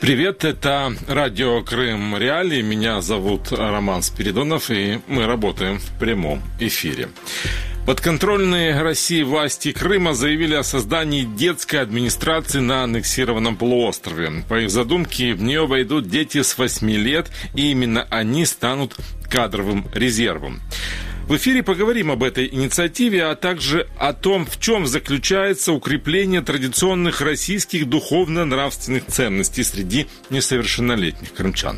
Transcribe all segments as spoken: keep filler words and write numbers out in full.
Привет, это радио Крым Реалии. Меня зовут Роман Спиридонов, и мы работаем в прямом эфире. Подконтрольные России власти Крыма заявили о создании детской администрации на аннексированном полуострове. По их задумке, в нее войдут дети с восьми лет, и именно они станут кадровым резервом. В эфире поговорим об этой инициативе, а также о том, в чем заключается укрепление традиционных российских духовно-нравственных ценностей среди несовершеннолетних крымчан.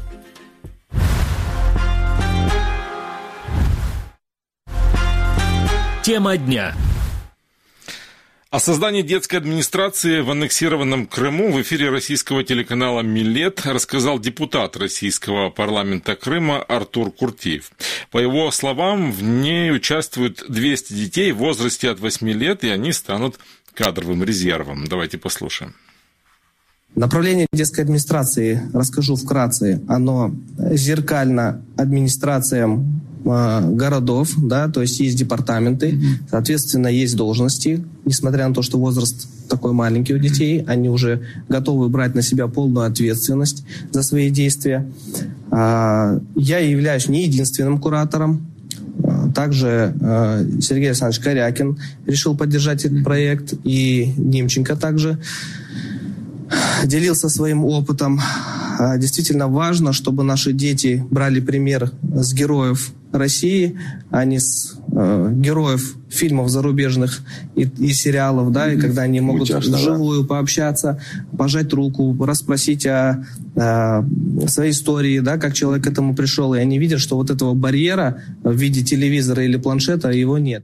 Тема дня. О создании детской администрации в аннексированном Крыму в эфире российского телеканала «Милет» рассказал депутат российского парламента Крыма Артур Куртиев. По его словам, в ней участвуют двести детей в возрасте от восьми лет, и они станут кадровым резервом. Давайте послушаем. Направление детской администрации, расскажу вкратце, оно зеркально администрациям э, городов, да, то есть есть департаменты, соответственно, есть должности, несмотря на то, что возраст такой маленький у детей, они уже готовы брать на себя полную ответственность за свои действия. Э, я являюсь не единственным куратором. Также э, Сергей Александрович Корякин решил поддержать этот проект, и Немченко также делился своим опытом. Действительно важно, чтобы наши дети брали пример с героев России, а не с э, героев фильмов зарубежных и, и сериалов, да, и когда они могут Мультяшно, вживую да? пообщаться, пожать руку, расспросить о, о своей истории, да, как человек к этому пришел, и они видят, что вот этого барьера в виде телевизора или планшета его нет.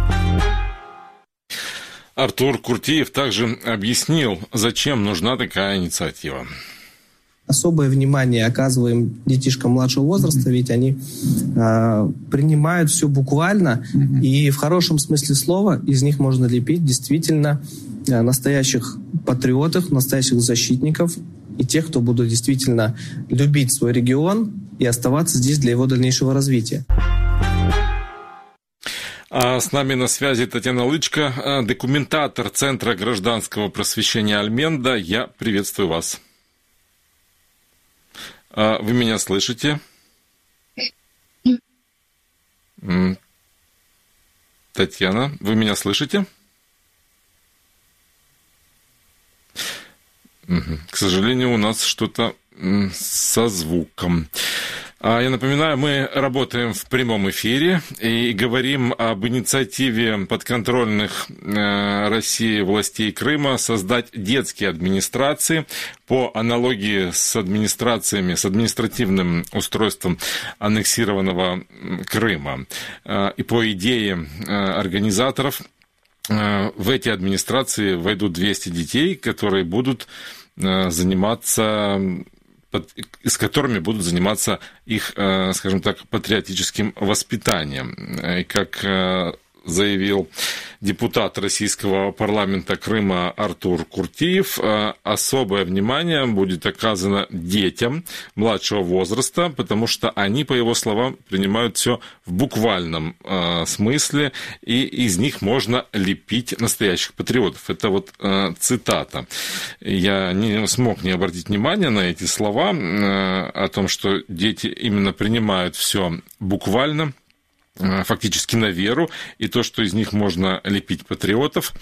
Артур Куртиев также объяснил, зачем нужна такая инициатива. Особое внимание оказываем детишкам младшего возраста, ведь они э, принимают все буквально, и в хорошем смысле слова из них можно лепить действительно э, настоящих патриотов, настоящих защитников и тех, кто будут действительно любить свой регион и оставаться здесь для его дальнейшего развития. А с нами на связи Татьяна Лычко, документатор Центра гражданского просвещения Альменда. Я приветствую вас. Вы меня слышите? Татьяна, вы меня слышите? К сожалению, у нас что-то со звуком. Я напоминаю, мы работаем в прямом эфире и говорим об инициативе подконтрольных России властей Крыма создать детские администрации по аналогии с администрациями, с административным устройством аннексированного Крыма. И по идее организаторов в эти администрации войдут двести детей, которые будут заниматься... с которыми будут заниматься их, скажем так, патриотическим воспитанием. И как заявил депутат российского парламента Крыма Артур Куртиев, особое внимание будет оказано детям младшего возраста, потому что они, по его словам, принимают все в буквальном смысле, и из них можно лепить настоящих патриотов. Это вот цитата. Я не смог не обратить внимания на эти слова о том, что дети именно принимают все буквально, фактически на веру, и то, что из них можно лепить патриотов.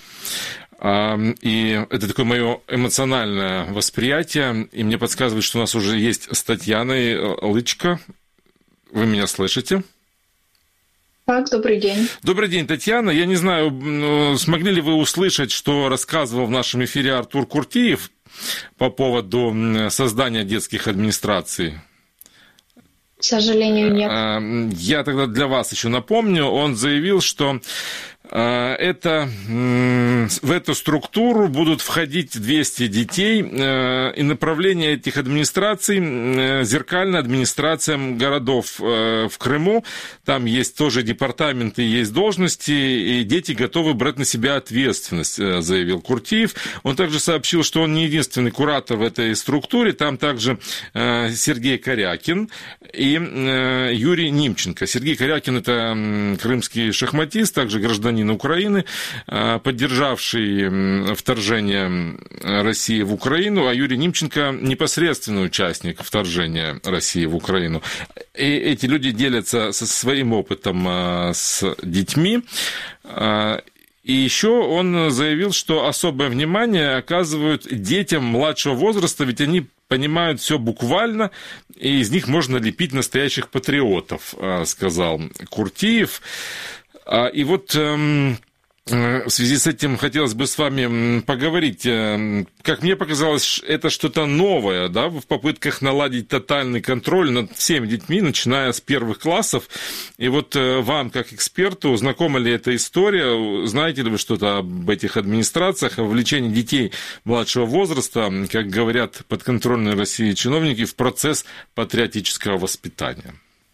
И это такое мое эмоциональное восприятие, и мне подсказывает, что у нас уже есть с Татьяной Лычко. Вы меня слышите? Так, добрый день. Добрый день, Татьяна. Я не знаю, смогли ли вы услышать, что рассказывал в нашем эфире Артур Куртиев по поводу создания детских администраций? К сожалению, нет. Я тогда для вас еще напомню. Он заявил, что это, в эту структуру будут входить двести детей, и направление этих администраций зеркально администрациям городов в Крыму. Там есть тоже департаменты, есть должности, и дети готовы брать на себя ответственность, заявил Куртиев. Он также сообщил, что он не единственный куратор в этой структуре. Там также Сергей Корякин и Юрий Немченко. Сергей Корякин – это крымский шахматист, также гражданин гражданин Украины, поддержавший вторжение России в Украину, а Юрий Нимченко непосредственный участник вторжения России в Украину. И эти люди делятся со своим опытом с детьми. И еще он заявил, что особое внимание оказывают детям младшего возраста, ведь они понимают все буквально, и из них можно лепить настоящих патриотов, сказал Куртиев. И вот в связи с этим хотелось бы с вами поговорить. Как мне показалось, это что-то новое, да, в попытках наладить тотальный контроль над всеми детьми, начиная с первых классов. И вот вам, как эксперту, знакома ли эта история? Знаете ли вы что-то об этих администрациях, о вовлечении детей младшего возраста, как говорят подконтрольные России чиновники, в процесс патриотического воспитания?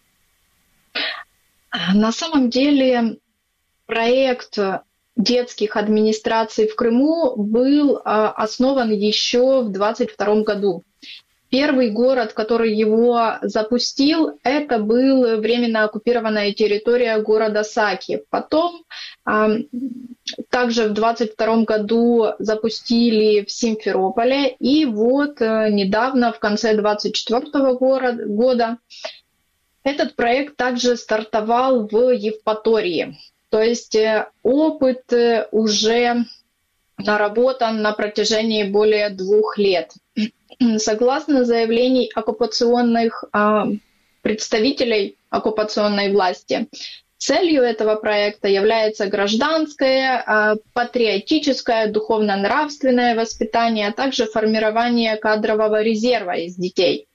На самом деле проект детских администраций в Крыму был основан еще в двадцать втором году. Первый город, который его запустил, это был временно оккупированная территория города Саки. Потом также в двадцать втором году запустили в Симферополе. И вот недавно, в конце двадцать четвёртого года, этот проект также стартовал в Евпатории. То есть опыт уже наработан на протяжении более двух лет. Согласно заявлений оккупационных представителей оккупационной власти, целью этого проекта является гражданское, патриотическое, духовно-нравственное воспитание, а также формирование кадрового резерва из детей.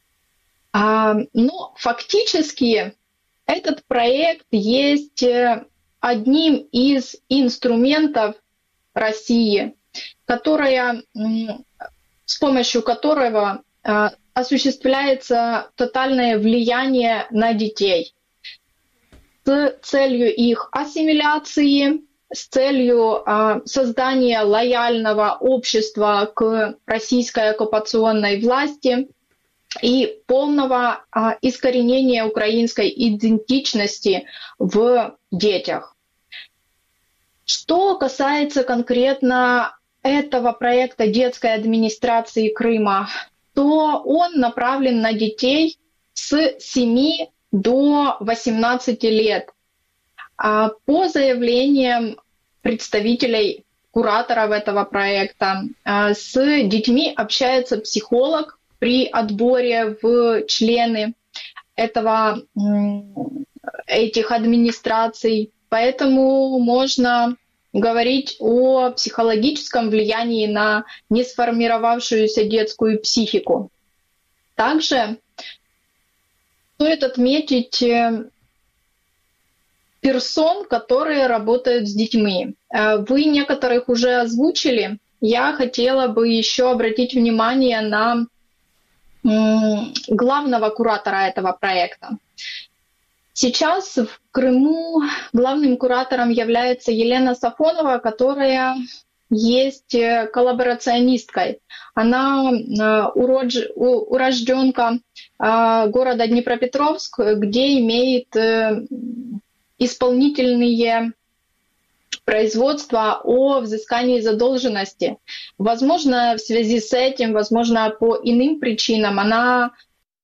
Но фактически этот проект есть одним из инструментов России, которая, с помощью которого осуществляется тотальное влияние на детей с целью их ассимиляции, с целью создания лояльного общества к российской оккупационной власти и полного а, искоренения украинской идентичности в детях. Что касается конкретно этого проекта детской администрации Крыма, то он направлен на детей с семи до восемнадцати лет. А по заявлениям представителей, кураторов этого проекта, а, с детьми общается психолог при отборе в члены этого, этих администраций. Поэтому можно говорить о психологическом влиянии на несформировавшуюся детскую психику. Также стоит отметить персон, которые работают с детьми. Вы некоторых уже озвучили. Я хотела бы еще обратить внимание на главного куратора этого проекта. Сейчас в Крыму главным куратором является Елена Сафонова, которая есть коллаборационисткой. Она уродж... урожденка города Днепропетровск, где имеет исполнительные производства о взыскании задолженности. Возможно, в связи с этим, возможно, по иным причинам она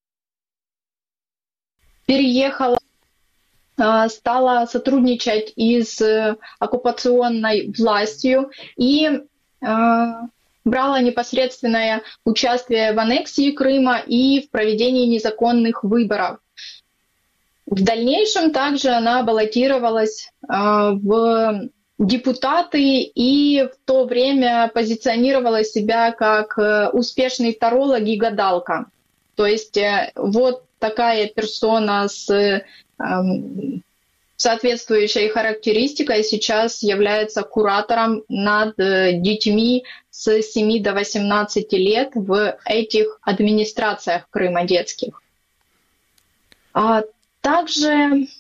переехала, стала сотрудничать и с оккупационной властью и брала непосредственное участие в аннексии Крыма и в проведении незаконных выборов. В дальнейшем также она баллотировалась в депутаты и в то время позиционировала себя как успешный таролог и гадалка. То есть вот такая персона с соответствующей характеристикой сейчас является куратором над детьми с семи до восемнадцати лет в этих администрациях Крыма детских. А также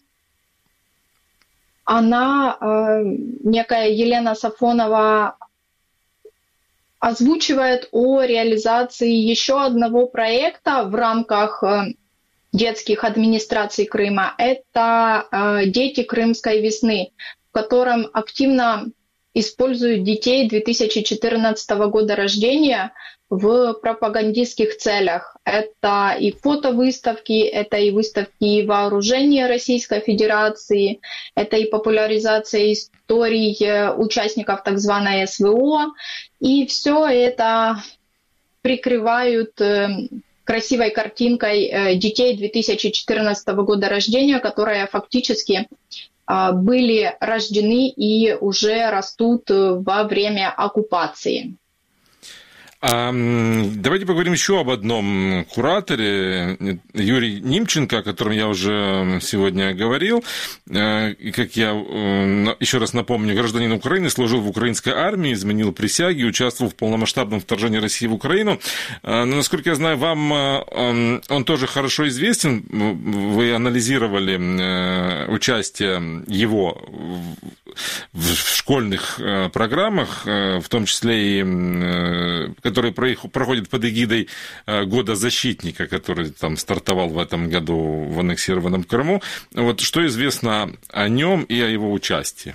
она, некая Елена Сафонова, озвучивает о реализации еще одного проекта в рамках детских администраций Крыма. Это «Дети крымской весны», в котором активно используют детей две тысячи четырнадцатого года рождения в пропагандистских целях. Это и фотовыставки, это и выставки вооружения Российской Федерации, это и популяризация историй участников так званой СВО. И все это прикрывают красивой картинкой детей две тысячи четырнадцатого года рождения, которые фактически были рождены и уже растут во время оккупации. А, давайте поговорим еще об одном кураторе, Юрий Нимченко, о котором я уже сегодня говорил. И, как я еще раз напомню, гражданин Украины, служил в украинской армии, изменил присяги, участвовал в полномасштабном вторжении России в Украину. Но, насколько я знаю, вам он, он тоже хорошо известен. Вы анализировали участие его в школьных программах, в том числе и которые проходят под эгидой Года защитника, который там стартовал в этом году в аннексированном Крыму. Вот что известно о нем и о его участии?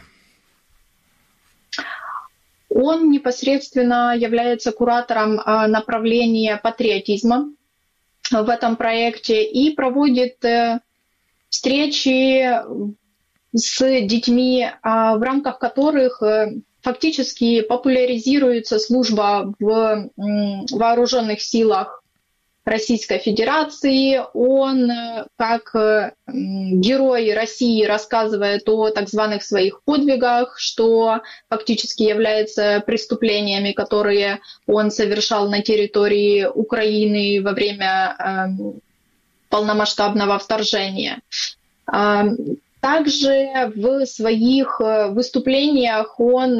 Он непосредственно является куратором направления патриотизма в этом проекте и проводит встречи с детьми, в рамках которых фактически популяризируется служба в вооруженных силах Российской Федерации. Он, как герой России, рассказывает о так званых своих подвигах, что фактически является преступлениями, которые он совершал на территории Украины во время полномасштабного вторжения. Также в своих выступлениях он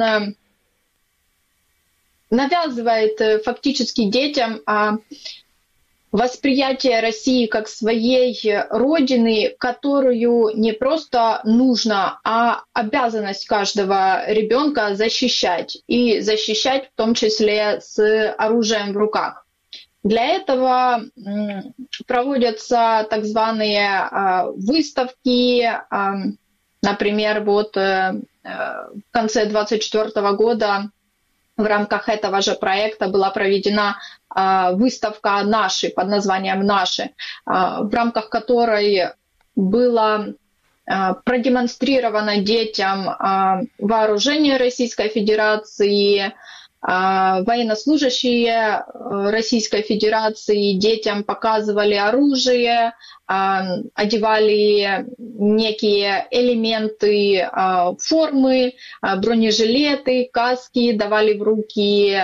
навязывает фактически детям восприятие России как своей родины, которую не просто нужно, а обязанность каждого ребенка защищать. И защищать в том числе с оружием в руках. Для этого проводятся так званые выставки. Например, вот в конце двадцать четвёртого года в рамках этого же проекта была проведена выставка «Наши» под названием «Наши», в рамках которой было продемонстрировано детям вооружение Российской Федерации, военнослужащие Российской Федерации детям показывали оружие, одевали некие элементы формы, бронежилеты, каски, давали в руки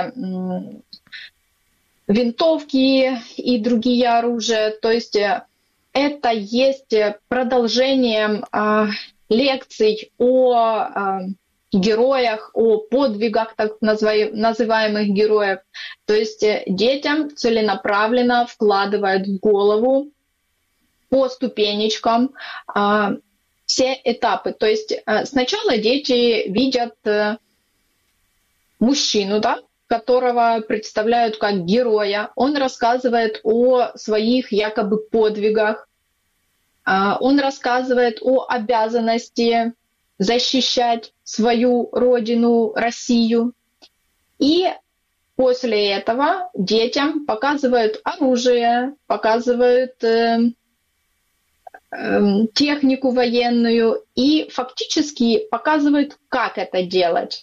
винтовки и другие оружия. То есть это есть продолжением лекций о героях, о подвигах так называемых героев. То есть детям целенаправленно вкладывают в голову по ступенечкам а, все этапы. То есть а, сначала дети видят а, мужчину, да, которого представляют как героя. Он рассказывает о своих якобы подвигах. А, он рассказывает о обязанности защищать свою родину, Россию. И после этого детям показывают оружие, показывают э, э, технику военную и фактически показывают, как это делать.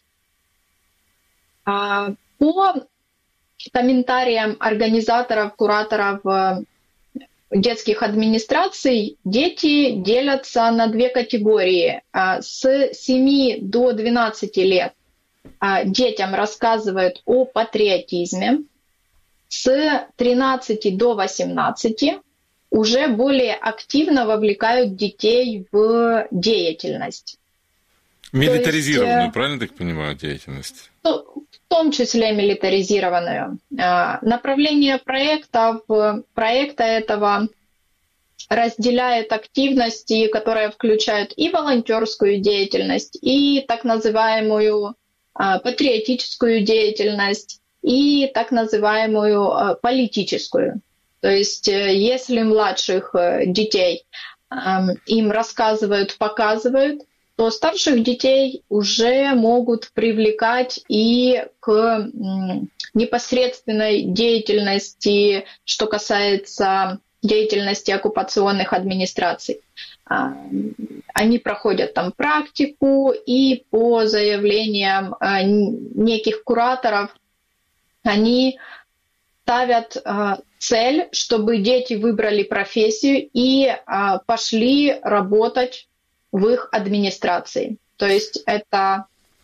А по комментариям организаторов, кураторов детских администраций, дети делятся на две категории. С семи до двенадцати лет детям рассказывают о патриотизме. С тринадцати до восемнадцати уже более активно вовлекают детей в деятельность. Милитаризированную, есть, правильно так понимаю, деятельность? В том числе милитаризированную. Направление проектов, проекта этого разделяет активности, которые включают и волонтерскую деятельность, и так называемую патриотическую деятельность, и так называемую политическую. То есть если младших детей им рассказывают, показывают, то старших детей уже могут привлекать и к непосредственной деятельности, что касается деятельности оккупационных администраций. Они проходят там практику, и по заявлениям неких кураторов они ставят цель, чтобы дети выбрали профессию и пошли работать в их администрации. То есть это...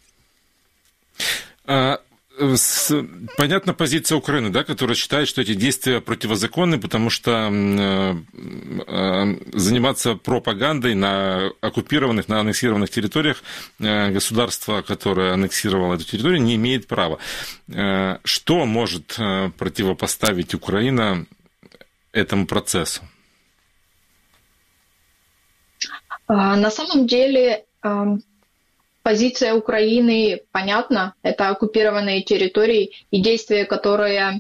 А, с, понятна позиция Украины, да, которая считает, что эти действия противозаконны, потому что э, э, заниматься пропагандой на оккупированных, на аннексированных территориях э, государство, которое аннексировало эту территорию, не имеет права. Э, что может э, противопоставить Украина этому процессу? На самом деле позиция Украины понятна. Это оккупированные территории, и действия, которые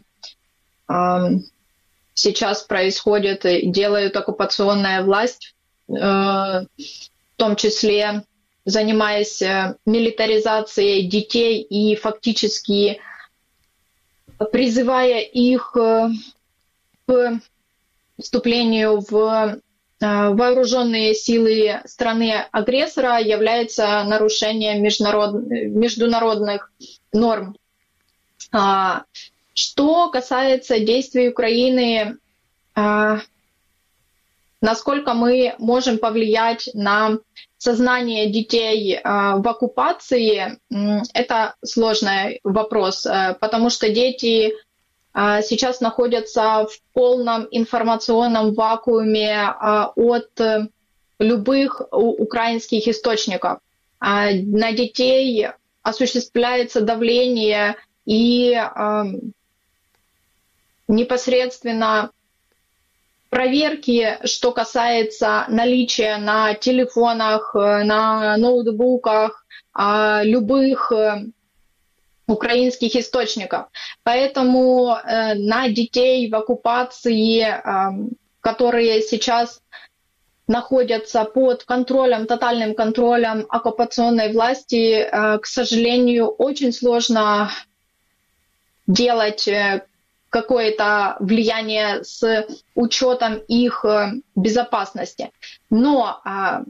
сейчас происходят, делают оккупационная власть, в том числе занимаясь милитаризацией детей и фактически призывая их к вступлению в вооруженные силы страны-агрессора, является нарушением международ... международных норм. Что касается действий Украины, насколько мы можем повлиять на сознание детей в оккупации, это сложный вопрос, потому что дети сейчас находятся в полном информационном вакууме от любых украинских источников. На детей осуществляется давление и непосредственно проверки, что касается наличия на телефонах, на ноутбуках любых украинских источников. Поэтому э, на детей в оккупации, э, которые сейчас находятся под контролем, тотальным контролем оккупационной власти, э, к сожалению, очень сложно делать э, какое-то влияние с учетом их э, безопасности. Но э,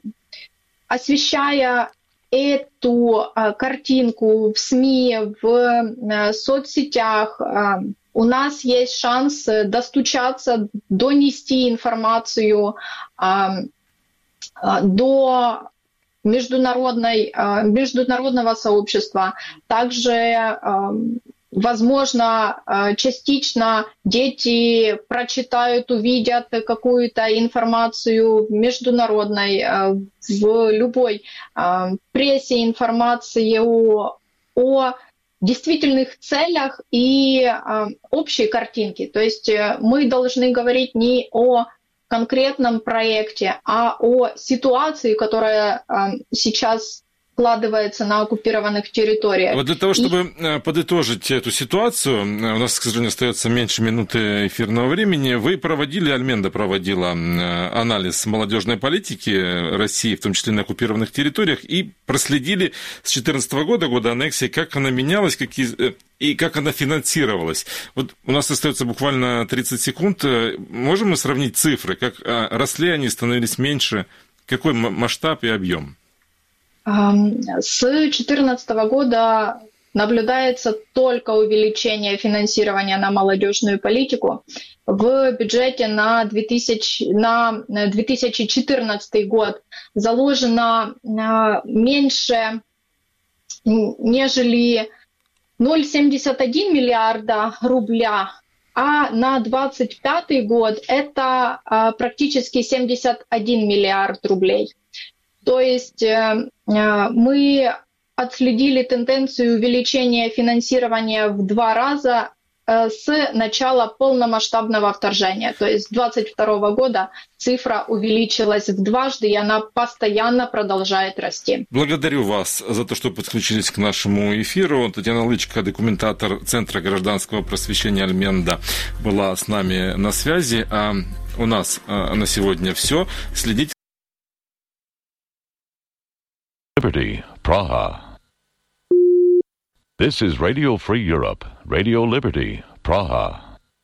освещая эту а, картинку в СМИ, в а, соцсетях, а, у нас есть шанс достучаться, донести информацию а, а, до международной, а, международного сообщества. Также, а, возможно, а, частично дети прочитают, увидят какую-то информацию в международной, а, в любой а, прессе информацию о действительных целях и а, общей картинке. То есть мы должны говорить не о конкретном проекте, а о ситуации, которая а, сейчас складывается на оккупированных территориях. Вот для того, чтобы и... подытожить эту ситуацию, у нас, к сожалению, остается меньше минуты эфирного времени. Вы проводили, Альменда проводила анализ молодежной политики России, в том числе на оккупированных территориях, и проследили с две тысячи четырнадцатого года, года аннексии, как она менялась, какие... и как она финансировалась. Вот у нас остается буквально тридцать секунд. Можем мы сравнить цифры? Как росли они, становились меньше? Какой масштаб и объем? С две тысячи четырнадцатого года наблюдается только увеличение финансирования на молодежную политику. В бюджете на две тысячи четырнадцатый год заложено меньше, нежели ноль целых семьдесят один миллиарда рубля, а на двадцать пятый год это практически семьдесят один миллиард рублей. То есть мы отследили тенденцию увеличения финансирования в два раза с начала полномасштабного вторжения. То есть с двадцать второго года цифра увеличилась в дважды, и она постоянно продолжает расти. Благодарю вас за то, что подключились к нашему эфиру. Татьяна Лычко, документатор Центра гражданского просвещения «Альменда», была с нами на связи. А у нас на сегодня все. Следите Liberty, Praha. This is Radio Free Europe, Radio Liberty, Praha.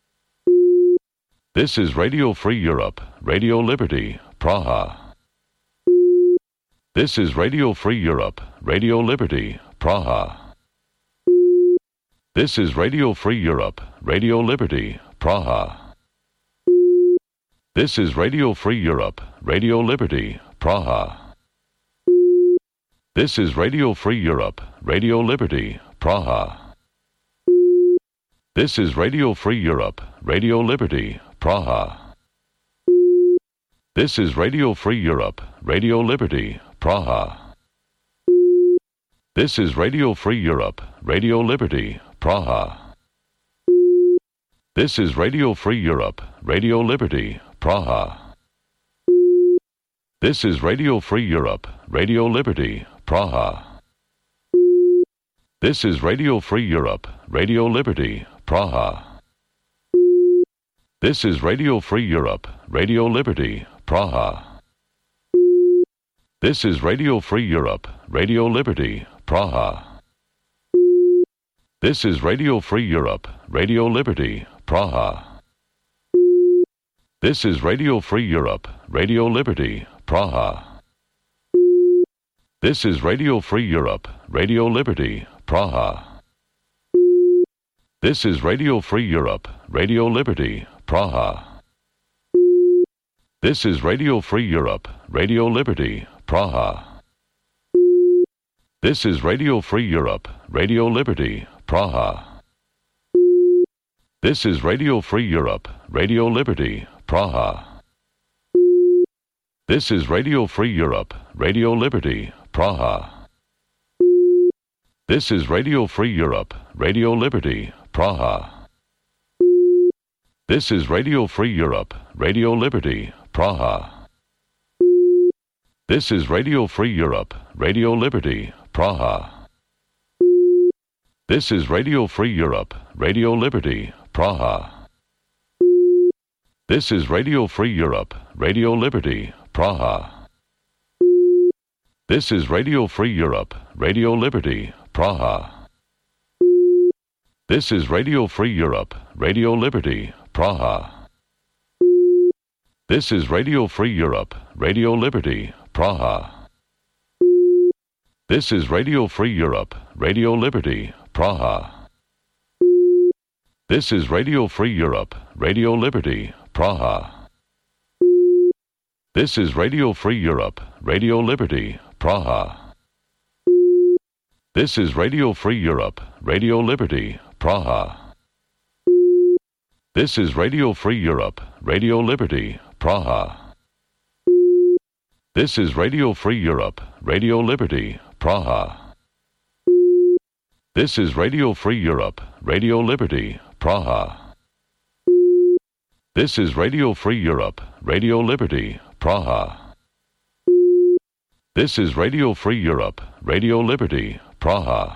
This is Radio Free Europe, Radio Liberty, Praha. This is Radio Free Europe, Radio Liberty, Praha. This is Radio Free Europe, Radio Liberty, Praha. This is Radio Free Europe, Radio Liberty, Praha. This is Radio Free Europe, Radio Liberty, Praha. This is Radio Free Europe, Radio Liberty, Praha. This is Radio Free Europe, Radio Liberty, Praha. This is Radio Free Europe, Radio Liberty, Praha. This is Radio Free Europe, Radio Liberty, Praha. This is Radio Free Europe, Radio Liberty, Praha. This is Radio Free Europe, Radio Liberty, Praha. This is Radio Free Europe, Radio Liberty, Praha. This is Radio Free Europe, Radio Liberty, Praha. This is Radio Free Europe, Radio Liberty, Praha. This is Radio Free Europe, Radio Liberty, Praha. This is Radio Free Europe, Radio Liberty, Praha. This is Radio Free Europe, Radio Liberty, Praha. This is Radio Free Europe, Radio Liberty, Praha. This is Radio Free Europe, Radio Liberty, Praha. This is Radio Free Europe, Radio Liberty, Praha. This is Radio Free Europe, Radio Liberty, Praha. This is Radio Free Europe, Radio Liberty, Praha. This is Radio Free Europe, Radio Liberty, Praha. This is Radio Free Europe, Radio Liberty, Praha. This is Radio Free Europe, Radio Liberty, Praha. This is Radio Free Europe, Radio Liberty, Praha. This is Radio Free Europe, Radio Liberty, Praha. This is Radio Free Europe, Radio Liberty, Praha. This is Radio Free Europe, Radio Liberty, Praha. This is Radio Free Europe, Radio Liberty, Praha. This is Radio Free Europe, Radio Liberty, Praha. This is Radio Free Europe, Radio Liberty, Praha. This is Radio Free Europe, Radio Liberty, Praha. This is Radio Free Europe, Radio Liberty, Praha. This is Radio Free Europe, Radio Liberty, Praha. This is Radio Free Europe, Radio Liberty, Praha. This is Radio Free Europe, Radio Liberty, Praha. This is Radio Free Europe, Radio Liberty, Praha.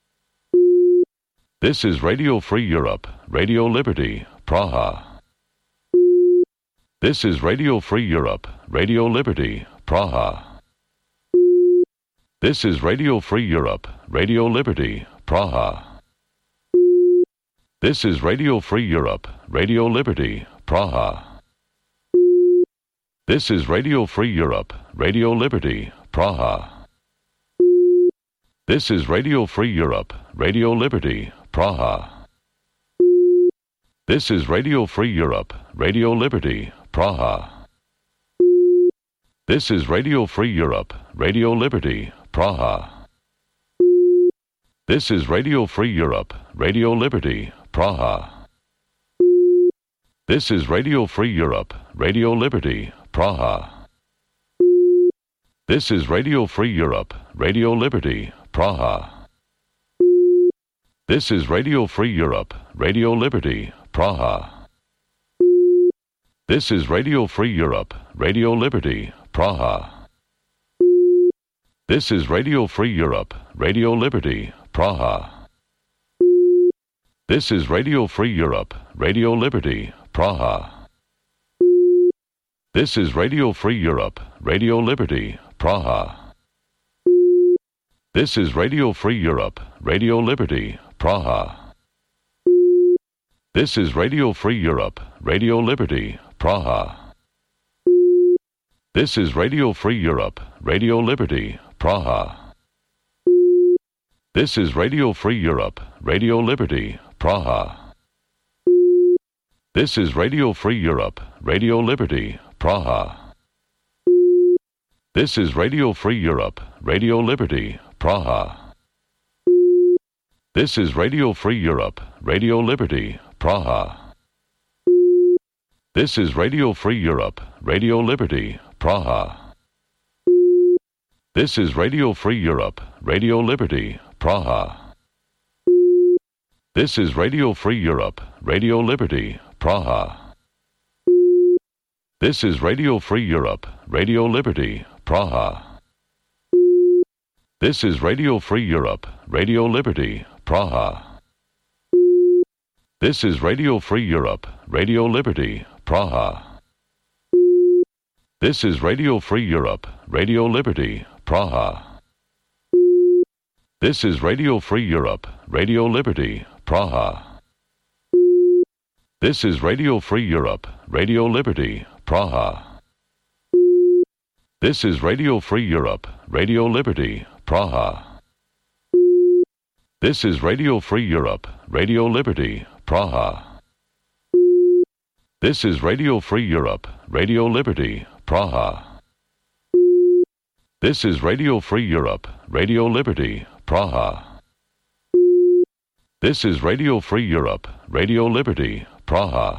This is Radio Free Europe, Radio Liberty, Praha. This is Radio Free Europe, Radio Liberty, Praha. This is Radio Free Europe, Radio Liberty, Praha. This is Radio Free Europe, Radio Liberty, Praha. This is Radio Free Europe, Radio Liberty, Praha. This is Radio Free Europe, Radio Liberty, Praha. This is Radio Free Europe, Radio Liberty, Praha. This is Radio Free Europe, Radio Liberty, Praha. This is Radio Free Europe, Radio Liberty, Praha. This is Radio Free Europe, Radio Liberty, Praha. This is Radio Free Europe, Radio Liberty, Praha. This is Radio Free Europe, Radio Liberty, Praha. This is Radio Free Europe, Radio Liberty, Praha. This is Radio Free Europe, Radio Liberty, Praha. This is Radio Free Europe, Radio Liberty, Praha. This is Radio Free Europe, Radio Liberty, Praha. This is Radio Free Europe, Radio Liberty, Praha. This is Radio Free Europe, Radio Liberty, Praha. This is Radio Free Europe, Radio Liberty, Praha. This is Radio Free Europe, Radio Liberty, Praha. This is Radio Free Europe, Radio Liberty, Praha. This is Radio Free Europe, Radio Liberty, Praha. This is Radio Free Europe, Radio Liberty, Praha. This is Radio Free Europe, Radio Liberty, Praha. This is Radio Free Europe, Radio Liberty, Praha. This is Radio Free Europe, Radio Liberty, Praha. This is Radio Free Europe, Radio Liberty, Praha. This is Radio Free Europe, Radio Liberty, Praha. This is Radio Free Europe, Radio Liberty, Praha. This is Radio Free Europe, Radio Liberty, Praha. This is Radio Free Europe, Radio Liberty, Praha. This is Radio Free Europe, Radio Liberty, Praha. This is Radio Free Europe, Radio Liberty, Praha. This is Radio Free Europe, Radio Liberty, Praha. This is Radio Free Europe, Radio Liberty, Praha. This is Radio Free Europe, Radio Liberty, Praha. This is Radio Free Europe, Radio Liberty, Praha.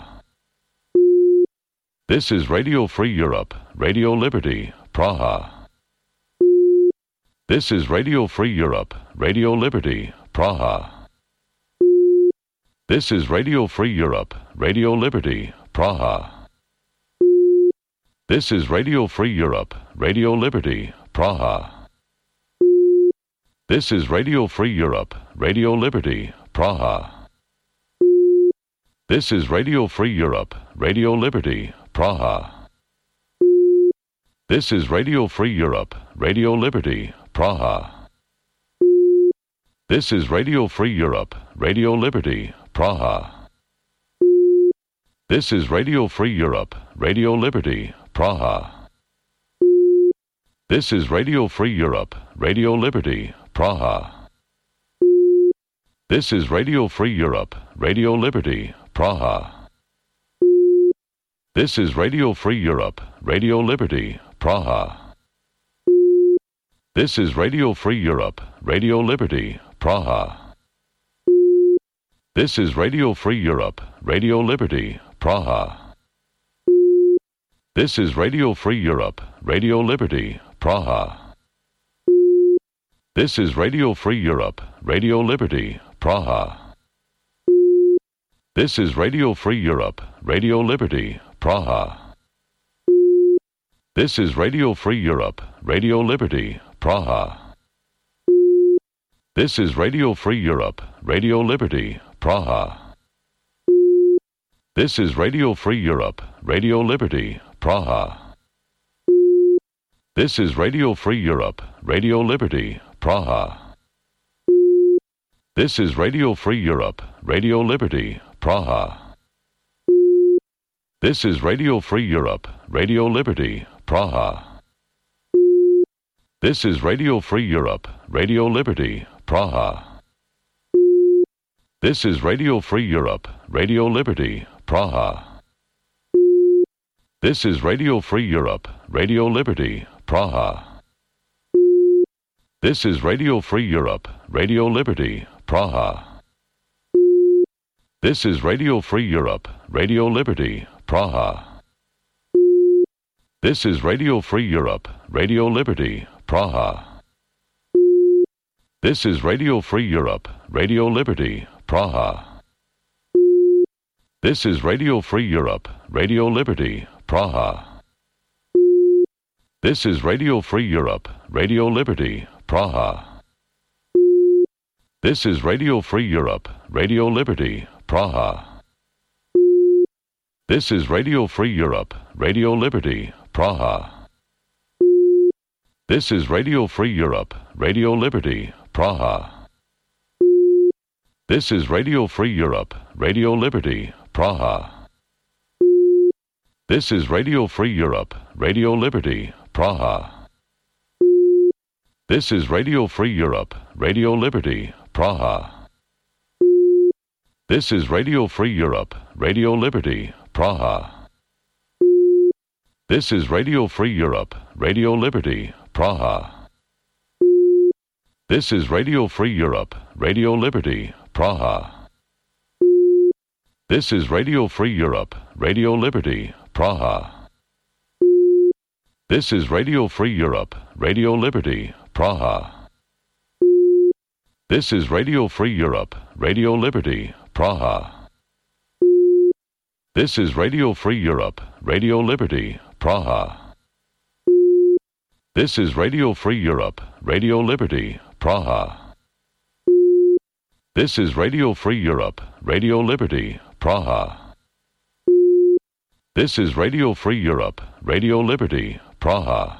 This is Radio Free Europe, Radio Liberty, Praha. This is Radio Free Europe, Radio Liberty, Praha. This is Radio Free Europe, Radio Liberty, Praha. This is Radio Free Europe, Radio Liberty, Praha. This is Radio Free Europe, Radio Liberty, Praha. This is Radio Free Europe, Radio Liberty, Praha. This is Radio Free Europe, Radio Liberty, Praha. This is Radio Free Europe, Radio Liberty, Praha. This is Radio Free Europe, Radio Liberty, Praha. This is Radio Free Europe, Radio Liberty, Praha. This is Radio Free Europe, Radio Liberty, Praha. This is Radio Free Europe, Radio Liberty, Praha. This is Radio Free Europe, Radio Liberty, Praha. This is Radio Free Europe, Radio Liberty, Praha. This is Radio Free Europe, Radio Liberty, Praha. This is Radio Free Europe, Radio Liberty, Praha. This is Radio Free Europe, Radio Liberty, Praha. This is Radio Free Europe, Radio Liberty, Praha. This is Radio Free Europe, Radio Liberty, Praha. This is Radio Free Europe, Radio Liberty, Praha. This is Radio Free Europe, Radio Liberty, Praha. This is Radio Free Europe, Radio Liberty, Praha. This is Radio Free Europe, Radio Liberty, Praha. This is Radio Free Europe, Radio Liberty, Praha. This is Radio Free Europe, Radio Liberty, Praha. This is Radio Free Europe, Radio Liberty, Praha. This is Radio Free Europe, Radio Liberty, Praha. This is Radio Free Europe, Radio Liberty, Praha. This is Radio Free Europe, Radio Liberty, Praha. This is Radio Free Europe, Radio Liberty, Praha. This is Radio Free Europe, Radio Liberty, Praha. This is Radio Free Europe, Radio Liberty, Praha. This is Radio Free Europe, Radio Liberty, Praha. This is Radio Free Europe, Radio Liberty, Praha. This is Radio Free Europe, Radio Liberty, Praha. This is Radio Free Europe, Radio Liberty, Praha. This is Radio Free Europe, Radio Liberty, Praha. This is Radio Free Europe, Radio Liberty, Praha. This is Radio Free Europe, Radio Liberty, Praha. This is Radio Free Europe, Radio Liberty, Praha. This is Radio Free Europe, Radio Liberty, Praha. This is Radio Free Europe, Radio Liberty, Praha. This is Radio Free Europe, Radio Liberty, Praha. This is Radio Free Europe, Radio Liberty, Praha. This is Radio Free Europe, Radio Liberty, Praha. This is Radio Free Europe, Radio Liberty, Praha. This is Radio Free Europe, Radio Liberty, Praha. This is Radio Free Europe, Radio Liberty, Praha.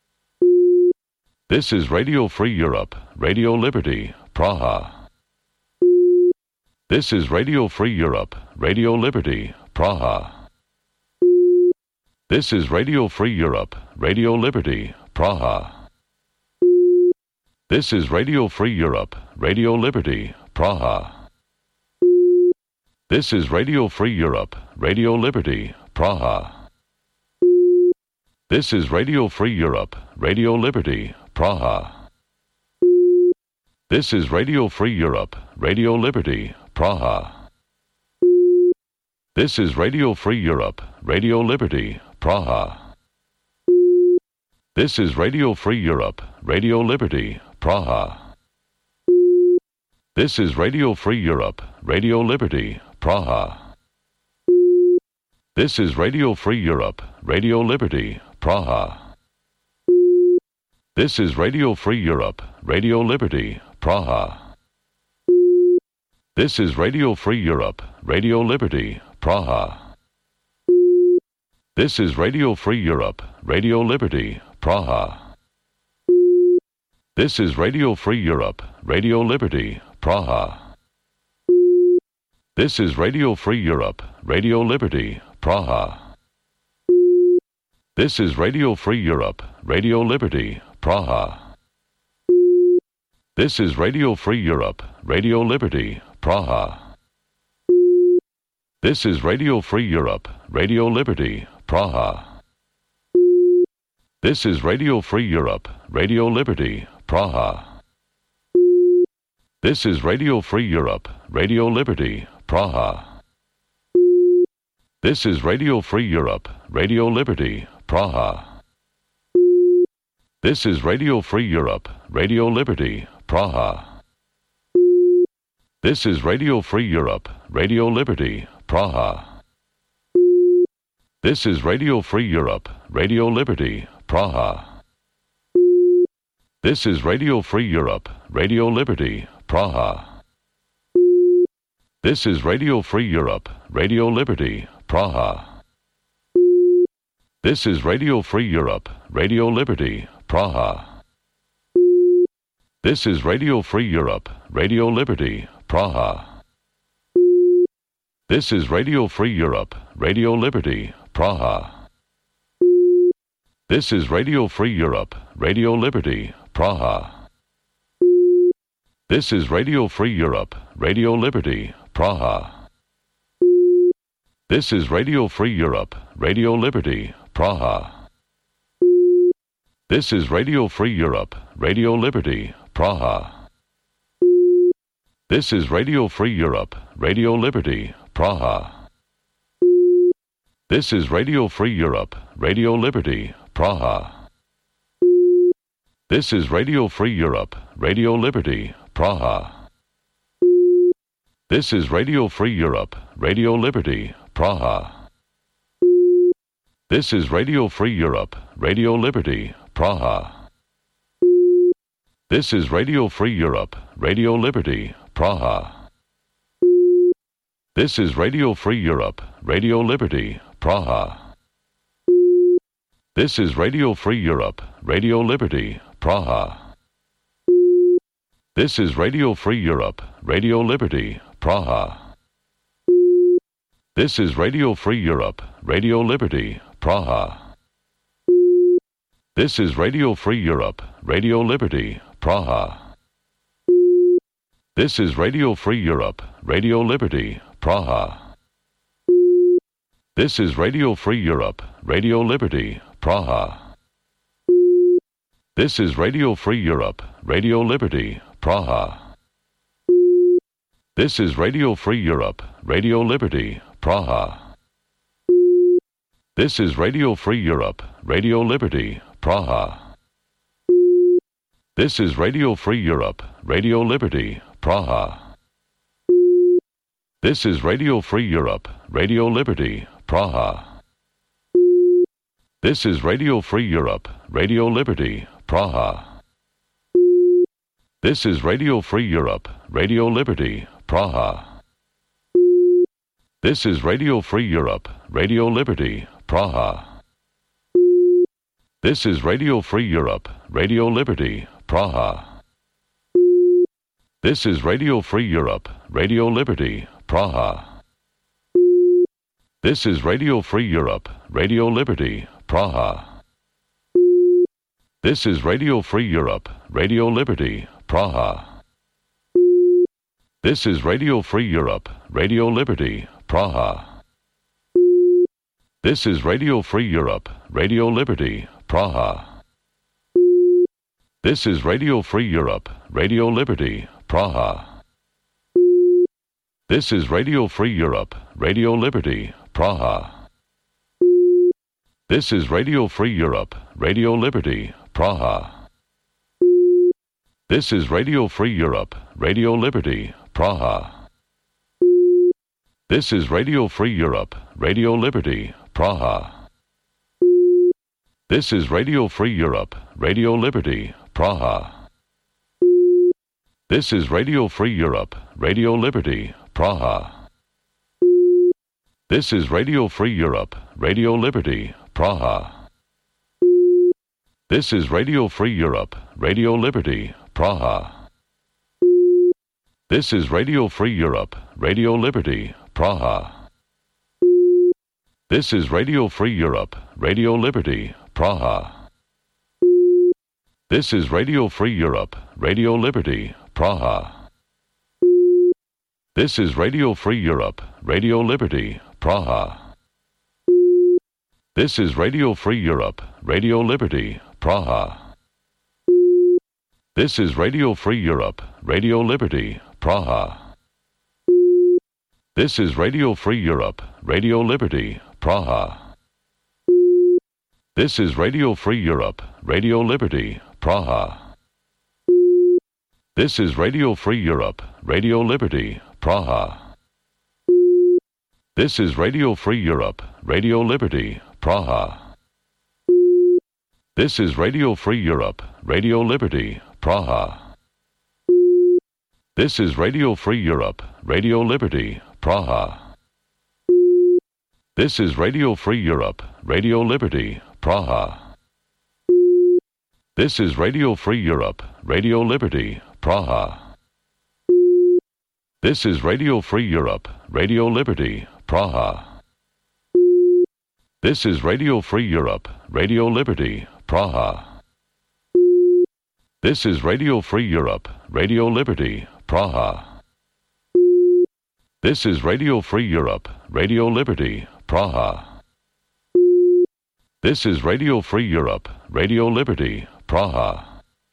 This is Radio Free Europe, Radio Liberty, Praha. This is Radio Free Europe, Radio Liberty, Praha. This is Radio Free Europe, Radio Liberty, Praha. This is Radio Free Europe, Radio Liberty, Praha. This is Radio Free Europe, Radio Liberty, Praha. This is Radio Free Europe, Radio Liberty, Praha. This is Radio Free Europe, Radio Liberty, Praha. This is Radio Free Europe, Radio Liberty, Praha. This is Radio Free Europe, Radio Liberty, Praha. This is Radio Free Europe, Radio Liberty, Praha. This is Radio Free Europe, Radio Liberty, Praha. This is Radio Free Europe, Radio Liberty, Praha. This is Radio Free Europe, Radio Liberty, Praha. This is Radio Free Europe, Radio Liberty, Praha. This is Radio Free Europe, Radio Liberty, Praha. This is Radio Free Europe, Radio Liberty, Praha. This is Radio Free Europe, Radio Liberty, Praha. This is Radio Free Europe, Radio Liberty, Praha. This is Radio Free Europe, Radio Liberty, Praha. This is Radio Free Europe, Radio Liberty, Praha. This is Radio Free Europe, Radio Liberty, Praha. This is Radio Free Europe, Radio Liberty, Praha. This is Radio Free Europe, Radio Liberty, Praha. This is Radio Free Europe, Radio Liberty, Praha. This is Radio Free Europe, Radio Liberty, Praha. This is Radio Free Europe, Radio Liberty, Praha. This is Radio Free Europe, Radio Liberty, Praha. This is Radio Free Europe, Radio Liberty, Praha. This is Radio Free Europe, Radio Liberty, Praha. This is Radio Free Europe, Radio Liberty, Praha. This is Radio Free Europe, Radio Liberty, Praha. This is Radio Free Europe, Radio Liberty, Praha. This is Radio Free Europe, Radio Liberty, Praha. This is Radio Free Europe, Radio Liberty, Praha. This is Radio Free Europe, Radio Liberty, Praha. This is Radio Free Europe, Radio Liberty, Praha. This is Radio Free Europe, Radio Liberty, Praha. This is Radio Free Europe, Radio Liberty, Praha. This is Radio Free Europe, Radio Liberty, Praha. This is Radio Free Europe, Radio Liberty, Praha. This is Radio Free Europe, Radio Liberty, Praha. This is Radio Free Europe, Radio Liberty, Praha. This is Radio Free Europe, Radio Liberty, Praha. This is Radio Free Europe, Radio Liberty, Praha. This is Radio Free Europe, Radio Liberty, Praha. This is Radio Free Europe, Radio Liberty, Praha. This is Radio Free Europe, Radio Liberty, Praha. This is Radio Free Europe, Radio Liberty, Praha. This is Radio Free Europe, Radio Liberty, Praha. This is Radio Free Europe, Radio Liberty, Praha. This is Radio Free Europe, Radio Liberty, Praha. This is Radio Free Europe, Radio Liberty, Praha. This is Radio Free Europe, Radio Liberty, Praha. This is Radio Free Europe, Radio Liberty, Praha. This is Radio Free Europe, Radio Liberty, Praha. This is Radio Free Europe, Radio Liberty, Praha. This is Radio Free Europe, Radio Liberty, Praha. This is Radio Free Europe, Radio Liberty, Praha. This is Radio Free Europe, Radio Liberty, Praha. This is Radio Free Europe, Radio Liberty, Praha. This is Radio Free Europe, Radio Liberty, Praha. This is Radio Free Europe, Radio Liberty, Praha. This is Radio Free Europe, Radio Liberty, Praha. This is Radio Free Europe, Radio Liberty, Praha. This is Radio Free Europe, Radio Liberty, Praha. This is Radio Free Europe, Radio Liberty, Praha. This is Radio Free Europe, Radio Liberty, Praha. This is Radio Free Europe, Radio Liberty, Praha. This is Radio Free Europe, Radio Liberty, Praha. This is Radio Free Europe, Radio Liberty, Praha. This is Radio Free Europe, Radio Liberty, Praha. This is Radio Free Europe, Radio Liberty, Praha. This is Radio Free Europe, Radio Liberty, Praha. This is Radio Free Europe, Radio Liberty, Praha. This is Radio Free Europe, Radio Liberty, Praha. This is Radio Free Europe, Radio Liberty, Praha. This is Radio Free Europe, Radio Liberty, Praha. This is Radio Free Europe, Radio Liberty, Praha. This is Radio Free Europe, Radio Liberty, Praha. This is Radio Free Europe, Radio Liberty, Praha. This is Radio Free Europe, Radio Liberty, Praha. This is Radio Free Europe, Radio Liberty, Praha. This is Radio Free Europe, Radio Liberty, Praha. This is Radio Free Europe, Radio Liberty, Praha. This is Radio Free Europe, Radio Liberty, Praha. This is Radio Free Europe, Radio Liberty, Praha. This is Radio Free Europe, Radio Liberty, Praha. This is Radio Free Europe, Radio Liberty, Praha. This is Radio Free Europe, Radio Liberty, Praha.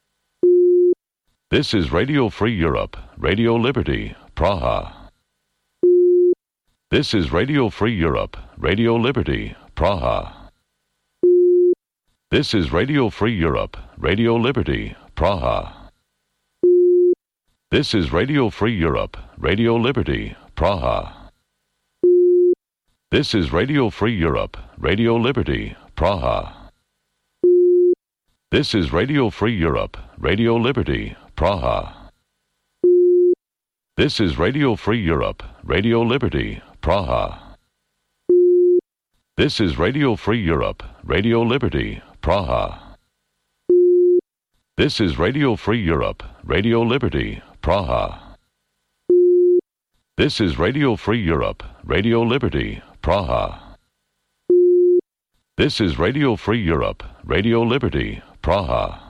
This is Radio Free Europe, Radio Liberty, Praha. This is Radio Free Europe, Radio Liberty, Praha. This is Radio Free Europe, Radio Liberty, Praha. This is Radio Free Europe, Radio Liberty, Praha. This is Radio Free Europe, Radio Liberty, Praha. This is Radio Free Europe, Radio Liberty, Praha. This is Radio Free Europe, Radio Liberty, Praha. This is Radio Free Europe, Radio Liberty, Praha. This is Radio Free Europe, Radio Liberty, Praha. This is Radio Free Europe, Radio Liberty, Praha. This is Radio Free Europe, Radio Liberty, Praha.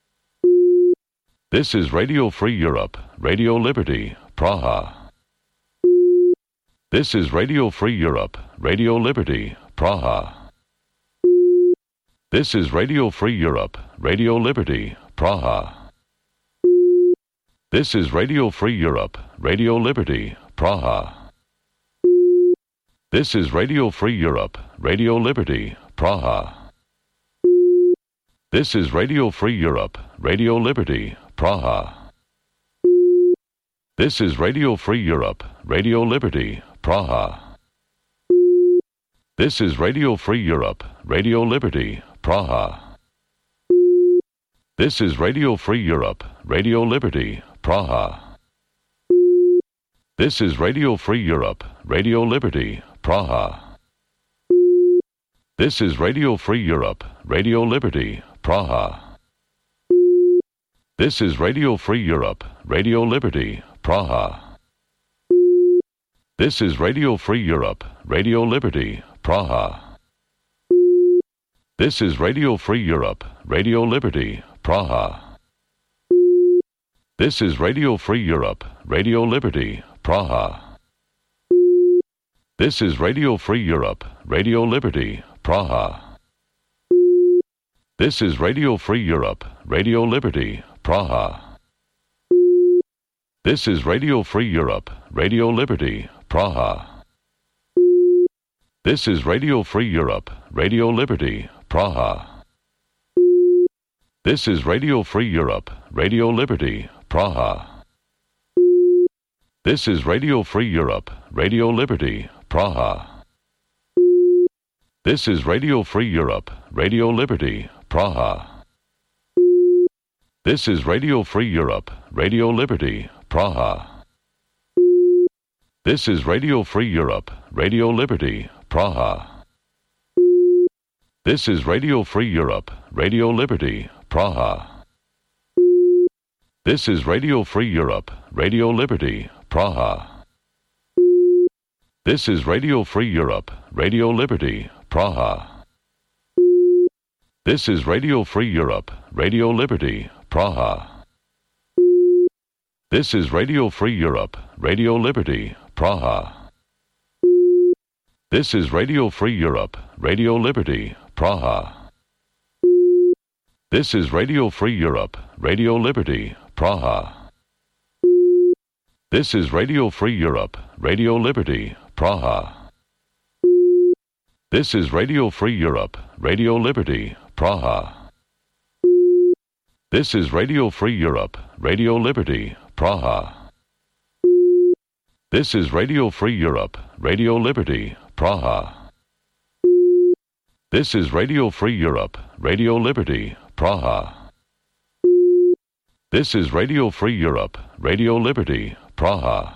This is Radio Free Europe, Radio Liberty, Praha. This is Radio Free Europe, Radio Liberty, Praha. This is Radio Free Europe, Radio Liberty, Praha. This is Radio Free Europe, Radio Liberty, Praha. This is Radio Free Europe, Radio Liberty, Praha. This is Radio Free Europe, Radio Liberty, Praha. This is Radio Free Europe, Radio Liberty, Praha. This is Radio Free Europe, Radio Liberty, Praha. This is Radio Free Europe, Radio Liberty, Praha. This is Radio Free Europe, Radio Liberty, Praha. This is Radio Free Europe, Radio Liberty, Praha. This is Radio Free Europe, Radio Liberty, Praha. This is Radio Free Europe, Radio Liberty, Praha. This is Radio Free Europe, Radio Liberty, Praha. This is Radio Free Europe, Radio Liberty, Praha. This is Radio Free Europe, Radio Liberty, Praha. This is Radio Free Europe, Radio Liberty, Praha. This is Radio Free Europe, Radio Liberty, Praha. This is Radio Free Europe, Radio Liberty, Praha. This is Radio Free Europe, Radio Liberty, Praha. This is Radio Free Europe, Radio Liberty, Praha. This is Radio Free Europe, Radio Liberty, Praha. This is Radio Free Europe, Radio Liberty, Praha. This is Radio Free Europe, Radio Liberty, Praha. This is Radio Free Europe, Radio Liberty, Praha. This is Radio Free Europe, Radio Liberty, Praha. This is Radio Free Europe, Radio Liberty, Praha. This is Radio Free Europe, Radio Liberty, Praha. This is Radio Free Europe, Radio Liberty, Praha. This is Radio Free Europe, Radio Liberty, Praha. This is Radio Free Europe, Radio Liberty, Praha. This is Radio Free Europe, Radio Liberty, Praha. This is Radio Free Europe, Radio Liberty, Praha. This is Radio Free Europe, Radio Liberty, Praha. This is Radio Free Europe, Radio Liberty, Praha. This is Radio Free Europe, Radio Liberty, Praha. This is Radio Free Europe, Radio Liberty, Praha.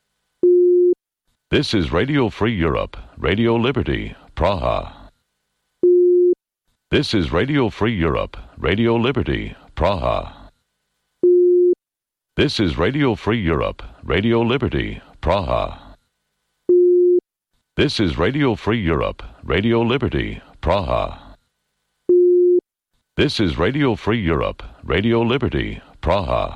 This is Radio Free Europe, Radio Liberty, Praha. This is Radio Free Europe, Radio Liberty, Praha. This is Radio Free Europe, Radio Liberty, Praha. This is Radio Free Europe, Radio Liberty, Praha. This is Radio Free Europe, Radio Liberty, Praha.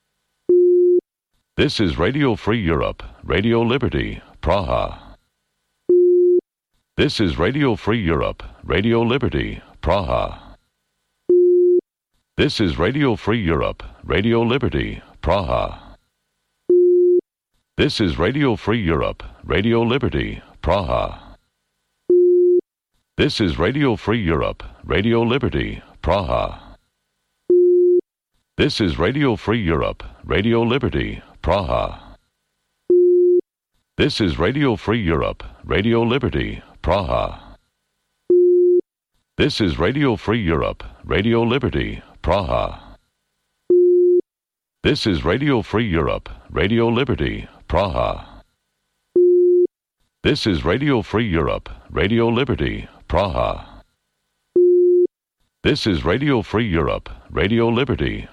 This is Radio Free Europe, Radio Liberty, Praha. This is Radio Free Europe, Radio Liberty, Praha. This is Radio Free Europe, Radio Liberty, Praha. This is Radio Free Europe, Radio Liberty, Praha. This is Radio Free Europe, Radio Liberty, Praha. This is Radio Free Europe, Radio Liberty, Praha. This is Radio Free Europe, Radio Liberty, Praha. This is Radio Free Europe, Radio Liberty, Praha. This is Radio Free Europe, Radio Liberty, Praha. This is Radio Free Europe, Radio Liberty, Praha. This is Radio Free Europe, Radio Liberty,